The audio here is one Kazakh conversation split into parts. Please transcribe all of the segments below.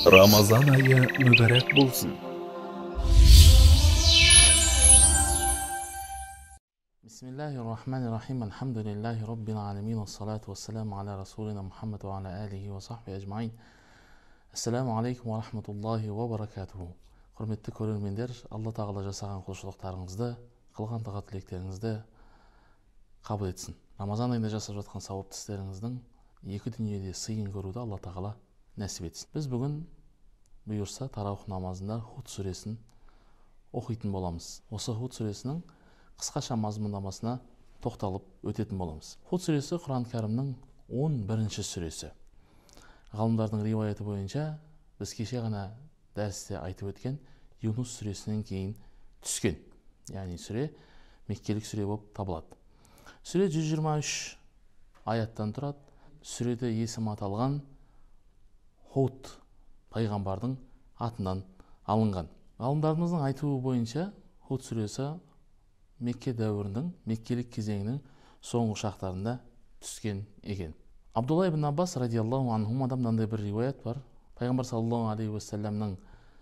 Рамазан айы мүбәрәк болсын. Бисмиллахир-рахманир-рахим. Алхамдулиллахи раббил аламин. Вассалату вассаламу аля расулина Мухаммад ва аля алихи ва сахбихи ажмаин. Ассаламу алейкум ва рахматуллахи ва баракатуху. Құрметті көрермендер, Алла Тағала жасаған құлшылықтарыңызды, қылған тағат тілектеріңізді қабыл етсін. Рамазан айында жасап жатқан сауапты істеріңіздің екі дүниеде сыйын көруді Алла Тағала нәсіп етсін. Біз бүгін бұйырса тараух намазында Худ сүресін оқитын боламыз. Осы Худ сүресінің қысқаша мазмұндамасына тоқталып өтетін боламыз. Худ сүресі Құран кәрімнің 11-ші сүресі. Ғалымдардың риуаяты бойынша біз кеше ғана дәрісте айтып өткен Юнус сүресінен кейін түскен. Яғни сүре меккелік сүре болып табылады. Сүре 123 аяттан тұрады. Сүреде есім аталған Худ пайғамбардың атынан алынған. Ғалымдарымыздың айтуы бойынша Худ сүресі Мекке дәуірінің, меккелік кезеңінің соңғы шақтарында түскен екен. Абдулла ибн Аббас радиаллаху анхумадан мынандай бір риуаят бар. Пайғамбар саллаллаху алейхи уассаламның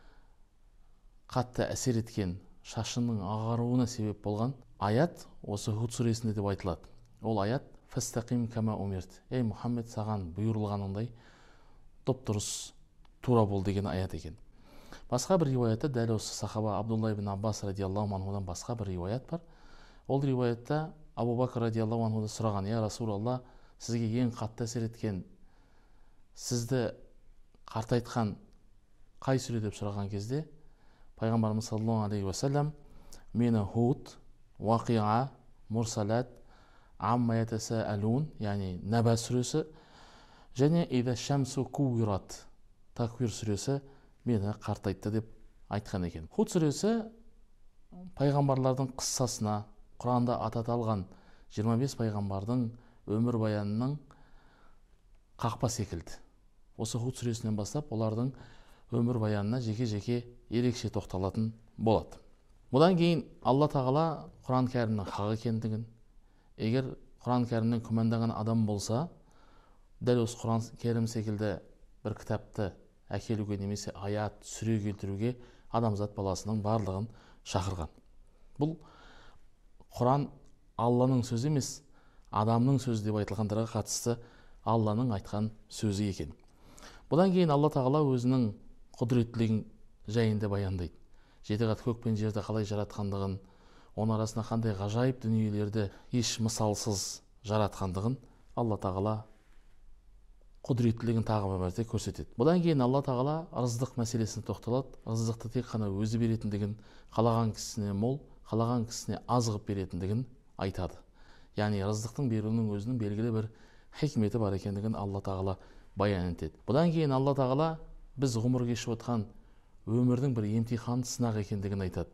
қатты әсер еткен шашының ағаруына себеп болған аят осы Худ сүресінде деп айтылады. Ол аят «Фастақим кама умирт». Ей Мұхаммед, саған бұйырылғаныңдай дұп-дұрыс тура бол деген аят екен. Басқа бір риуаятта дәл осы сахаба Абдулла ибн Аббас радиаллаху анхудан басқа бір риуаят бар. Ол риуаятта Абу Бакр радиаллаху анхудан сұраған: «Я Расулалла, сізге ең қатты әсер еткен, сізді қартайтқан қай сүре?» деп сұраған кезде пайғамбарымыз саллаллаху алейхи уассалам мені Худ, Уақиа, Мурсалат, Амма ятасаалун, яғни Наба сүресі және Ида шамсу куират, Таквир сүресі мені қартайтты деп айтқан екен. Худ сүресі пайғамбарлардың қыссасына Құранда аталған 25 пайғамбардың өмір баянының қақпа секілді. Осы Худ сүресінен бастап олардың өмір баянына жеке-жеке ерекше тоқталатын болады. Бұдан кейін Алла Тағала Құран кәрімнің хақ екендігін, егер Құран кәрімнен күмәндаған адам болса, дәл осы Құран кәрім секілді бір кітапты әкелуге немесе аят, сүре келтіруге адамзат баласының барлығын шақырған. Бұл Құран Алланың сөзі емес, адамның сөзі деп айтылғандарға қатысты Алланың айтқан сөзі екен. Бұдан кейін Алла Тағала өзінің құдіреттілігін жайында баяндайды. Жеті қат көк пен жерді қалай жаратқандығын, оның арасында қандай ғажайып дүниелерді еш мысалсыз жаратқандығын Алла Тағала құдіреттілігін тағы бір мәрте көрсетеді. Бұдан кейін Алла Тағала ырыздық мәселесіне тоқталады. Ырыздықты тек қана өзі беретіндігін, қалаған кісісіне мол, қалаған кісісіне аз қылып беретіндігін айтады. Яғни ырыздықтың беруінің өзінің белгілі бір хикметі бар екендігін Алла Тағала баян етеді. Бұдан кейін Алла Тағала біз ғұмыр кешіп отқан өмірдің бір емтихан, сынақ екендігін айтады.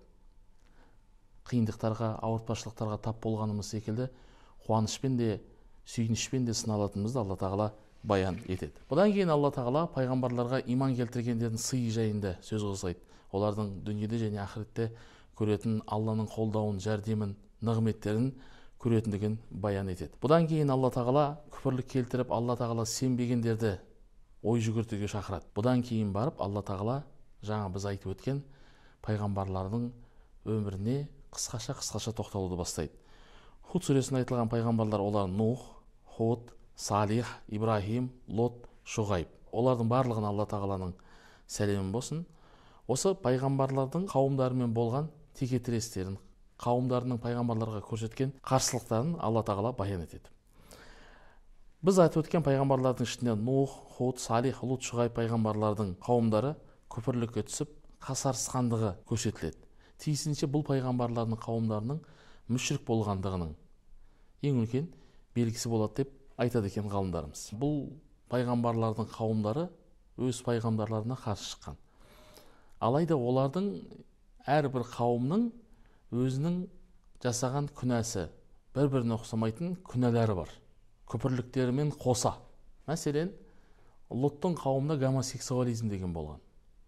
Қиындықтарға, ауыртпашылықтарға тап болғанымыз секілді қуанышпен де, сүйінішпен де сыналатынымызды Алла Тағала баян етеді. Бұдан кейін Алла Тағала пайғамбарларға иман келтіргендердің сыйы жайында сөз қозғайды. Олардың дүниеде және ақыретте көретін Алланың қолдауын, жәрдемін, нығметтерін көретіндігін баян етеді. Бұдан кейін Алла Тағала күпірлік келтіріп, Алла Тағала сенбегендерді ой жүгіртуге шақырады. Бұдан кейін барып Алла Тағала жаңа біз айтып өткен пайғамбарлардың өміріне қысқаша тоқталуды бастайды. Худ сүресінде айтылған пайғамбарлар олар Нух, Худ, Салих, Ибрахим, Лот, Шуғайб. Олардың барлығын Алла Тағаланың сәлемі болсын. Осы пайғамбарлардың қауымдарымен болған текетірестерін, қауымдарының пайғамбарларға көрсеткен қарсылықтарын Алла Тағала баян етеді. Біз айтып өткен пайғамбарлардың ішінде Нух, Худ, Салих, Лот, Шуғайб пайғамбарлардың қауымдары күпірлікке түсіп, қасарысқандығы көрсетіледі. Тиісінше бұл пайғамбарлардың қауымдарының мүшрик болғандығының ең үлкен белгісі болады деп айтады екен ғалымдарымыз. Бұл пайғамбарлардың қауымдары өз пайғамбарларына қарсы шыққан. Алайда олардың әрбір қауымның өзінің жасаған күнәсі, бір-біріне ұқсамайтын күнәлері бар. Күпірліктерімен қоса. Мәселен, Лоттың қауымында гомосексуализм деген болған.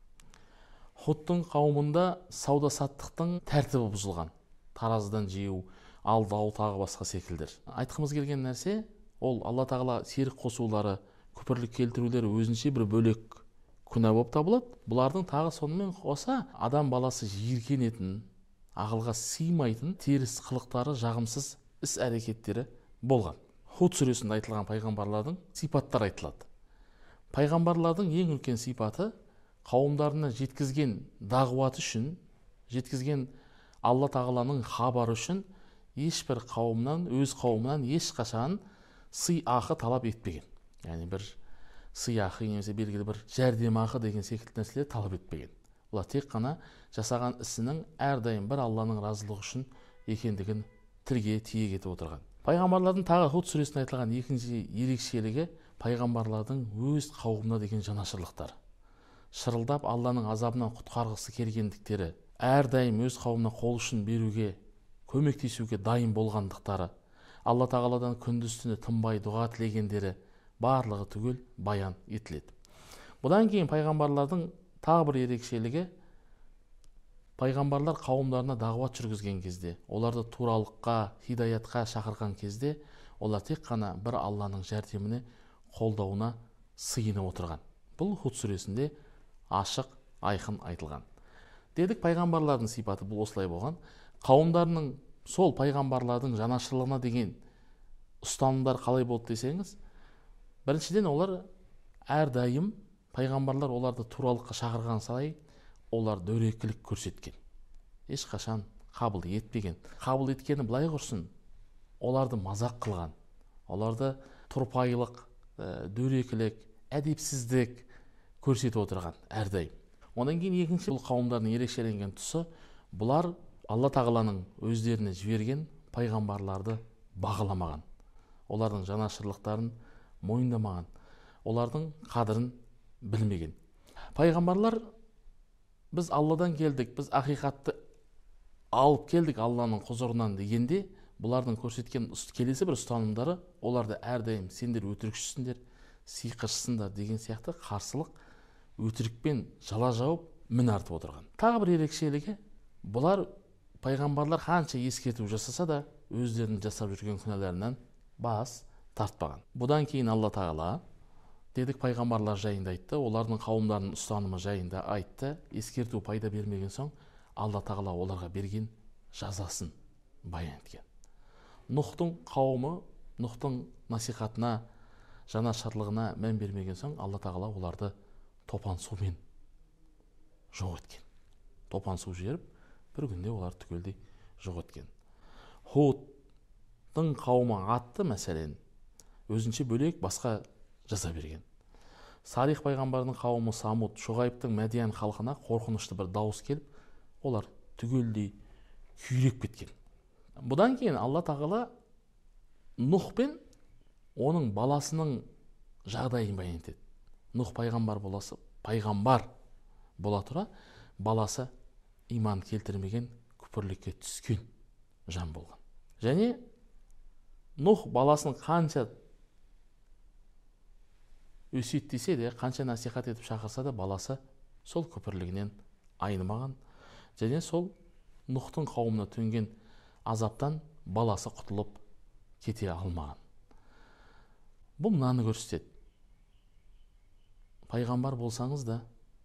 Худтың қауымында сауда-саттықтың тәртібі бұзылған. Таразыдан жеу, алдау тағы басқа секілдер. Айтқымыз келген нәрсе, ол Алла Тағала серік қосулары, күпірлік келтірулері өзінше бір бөлек күнә болып табылады. Бұлардың тағы сонымен қоса адам баласы жиіркенетін, ақылға сыймайтын теріс қылықтары, жағымсыз іс әрекеттері болған. Худ сүресінде айтылған пайғамбарлардың сипаттары айтылады. Пайғамбарлардың ең үлкен сипаты қауымдарына жеткізген дағуаты үшін, жеткізген Алла тағаланың хабары үшін ешбір қауымнан, өз қауымынан ешқашан сыйақы талап етпеген. Яғни бір сыйақы немесе белгілі бір жәрдемақы деген секілді нәрселер талап етпеген. Олар тек қана жасаған ісінің әрдайым бір Алланың разылығы үшін екендігін тілге тиек етіп отырған. Пайғамбарлардың тағы Худ сүресінде айтылған екінші ерекшелігі пайғамбарлардың өз қауымына деген жанашырлықтары. Шырылдап Алланың азабынан құтқарғысы келгендіктері, әрдайым өз қауымына қол ұшын беруге, көмектесуге дайын болғандықтары, Алла тағаладан күндіз-түні тынбай дұға тілегендері барлығы түгел баян етіледі. Бұдан кейін пайғамбарлардың тағы бір ерекшелігі, пайғамбарлар қауымдарына дағуат жүргізген кезде, оларды туралыққа, хидаятқа шақырған кезде, олар тек қана бір Алланың жәрдеміне, қолдауына сыйынып отырған. Бұл Худ сүресінде ашық, айқын айтылған. Дедік, пайғамбарлардың сипаты бұл осылай болған. Қауымдарының сол пайғамбарлардың жанашырлығына деген ұстанымдар қалай болды десеңіз, біріншіден олар әрдайым пайғамбарлар оларды туралыққа шақырған сайын олар дөрекілік көрсеткен. Ешқашан қабыл етпеген. Қабыл еткені былай құрсын, оларды мазақ қылған. Оларды тұрпайылық, дөрекілік, әдепсіздік көрсетіп отырған әрдайым. Одан кейін екінші бұл қауымдардың ерекшеленген тұсы, бұлар Алла тағаланың өздеріне жіберген пайғамбарларды бағаламаған. Олардың жанашырлықтарын мойындамаған. Олардың қадірін білмеген. Пайғамбарлар, біз Алладан келдік, біз ақиқатты алып келдік Алланың құзырынан дегенде, бұлардың көрсеткен келесі бір ұстанымдары, оларды әрдайым сендер өтірікшісіңдер, сиқыршысыңдар деген сияқты қарсылық, өтірікпен жала жауып мін артып отырған. Тағы бір ерекшелігі, бұлар пайғамбарлар қанша ескерту жасаса да, өздерінің жасап жүрген күнәларынан бас тартпаған. Бұдан кейін Алла тағала, дедік, пайғамбарлар жайында айтты, олардың қауымдарының ұстанымы жайында айтты. Ескерту пайда бермеген соң, Алла тағала оларға берген жазасын баян еткен. Нұхтың қауымы, Нұхтың насихатына, жанашырлығына мән бермеген соң, Алла тағала оларды топан сумен жоқ еткен. Топан су жеріп, бір күнде олар түгелдей жоқ еткен. Худтың қауымы атты мәселен өзінше бөлек басқа жаза берген. Салих пайғамбардың қауымы Самуд, Шуғайбтың Мәдиян халқына қорқынышты бір дауыс келіп, олар түгелдей күйреп кеткен. Бұдан кейін Алла тағала Нұх пен оның баласының жағдайын баян етеді. Нұх пайғамбар бола тұра, баласы иман келтірмеген, күпірлікке түскен жан болған. Және Нұх баласын қанша өсиеттесе де, қанша насихат етіп шақырса да, баласы сол күпірлігінен айнымаған. Және сол Нұхтың қауымына төнген азаптан баласы құтылып кете алмаған. Бұл мынаны көрсетеді. Пайғамбар болсаңыз да,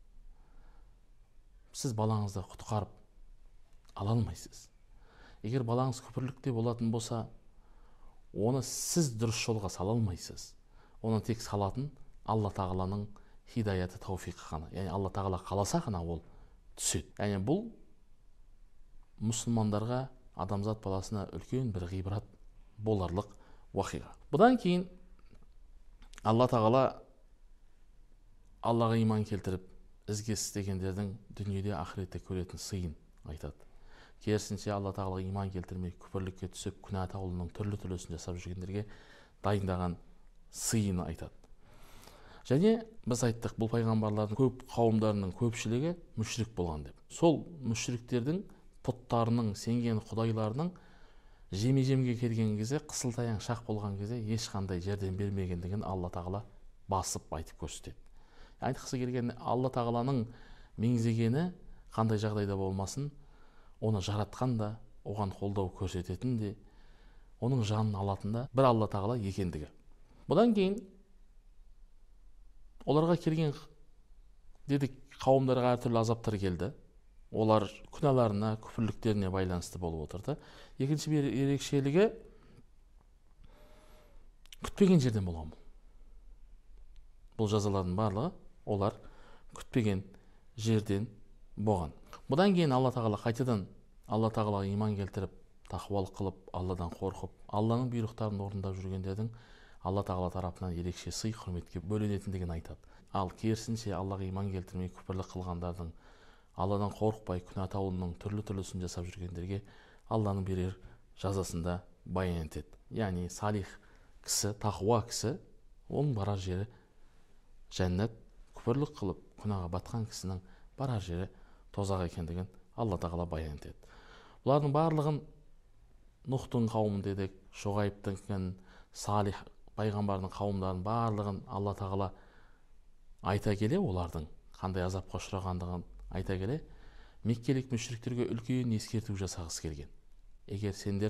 сіз балаңызды құтқарып ала алмайсыз. Егер балаңыз күпірлікте болатын болса, оны сіз дұрыс жолға сала алмайсыз. Оны тек салатын Алла тағаланың хидаяты, тауфиқы ғана. Яғни Алла тағала қаласа ғана ол түседі. Яғни бұл мұсылмандарға, адамзат баласына үлкен бір ғибрат боларлық уақиға. Бұдан кейін Алла тағала Аллаға иман келтіріп, ізге істегендердің дүниеде ақыретте көретін сыйын айтады. Керісінше Алла тағала иман келтірмей, күпірлікке түсіп, күнә тағылының түрлі-түрлісін жасап жүргендерге дайындаған сыйын айтады. Және біз айттық, бұл пайғамбарлардың көп қауымдарының көпшілігі мүшрик болған деп. Сол мүшриктердің пұттарының, сенген құдайларының жеме-жемге келген кезде, қысылтаяң шақ болған кезде ешқандай жәрдем бермегендігін Алла тағала басып айтып көрсетеді. Айтқысы келген, Алла тағаланың меңзегені қандай жағдайда болмасын, оны жаратқан да, оған қолдау көрсететін де, оның жанын алатын да бір Алла тағала екендігі. Бұдан кейін оларға келген дедік, қауымдарға әртүрлі азаптар келді. Олар күнәларына, күпірліктеріне байланысты болып отырды. Екінші бір ерекшелігі күтпеген жерден болған бұл. Бұл жазалардың барлығы олар күтпеген жерден болған. Бұдан кейін Алла тағала қайтадан Алла тағалаға иман келтіріп, тақуалық қылып, Алладан қорқып, Алланың бұйрықтарын орындап жүргендердің Алла тағала тарапынан ерекше сый құрметке бөленетіндігін айтады. Ал керісінше Аллаға иман келтірмей күпірлік қылғандардың, Алладан қорықпай күнә тауының түрлі-түрлісін жасап жүргендерге Алланың берер жазасында баян етеді. Яғни салих кісі, тақуа кісі, оның барар жері жәннат, күпірлік қылып күнәға батқан кісінің барар жері тозақ екендігін Алла тағала баян етеді. Бұлардың барлығын Нұхтың қауымы дедік, Шуғайбтың, Салих пайғамбардың қауымдарын барлығын Алла тағала айта келе, олардың қандай азапқа ұшырағандығын айта келе, меккелік мүшриктерге үлкен ескерту жасағысы келген. Егер сендер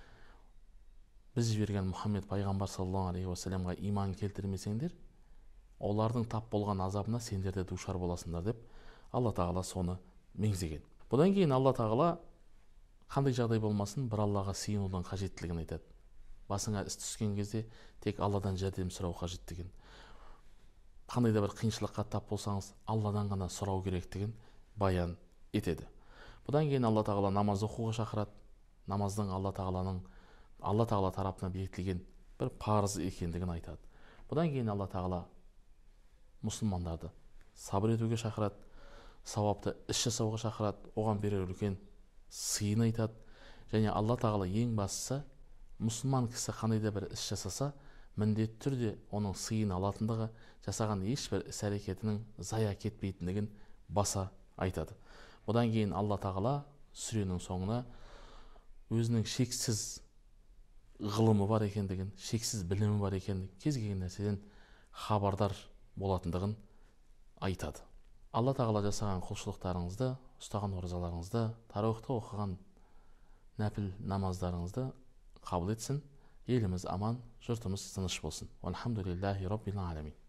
біз жіберген Мұхаммед пайғамбар саллаллаху алейхи уассаламға иман келтірмесеңдер, олардың тап болған азабына сендер де душар боласыңдар деп Алла тағала соны меңзеген. Бұдан кейін Алла тағала қандай жағдай болмасын, бір Аллаға сыйынудың қажеттілігін айтады. Басыңа іс түскен кезде тек Алладан жәрдем сұрау қажеттігін, қандай да бір қиыншылыққа тап болсаңыз, Алладан ғана сұрау керектігін баян етеді. Бұдан кейін Алла тағала намаз оқуға шақырады. Намаздың Алла тағала тарапынан бекітілген бір парыз екендігін айтады. Бұдан кейін Алла тағала мұсылмандарды сабыр етуге шақырады, сауапты іс жасауға шақырады, оған берер үлкен сыйын айтады. Және Алла тағала ең бастысы, мұсылман кісі қандай да бір іс жасаса, міндетті түрде оның сыйын алатындығы, жасаған ешбір іс әрекетінің зая кетпейтіндігін баса айтады. Бұдан кейін Алла тағала сүренің соңына өзінің шексіз ғылымы бар екендігін, шексіз білімі бар екендігін, кез келген нәрседен хабардар болатындығын айтады. Алла тағала жасаған құлшылықтарыңызды, ұстаған оразаларыңызды, тарауихты оқыған нәпіл намаздарыңызды қабыл етсін. Еліміз аман, жұртымыз тыныш болсын. Алхамдулиллахи раббил аламин.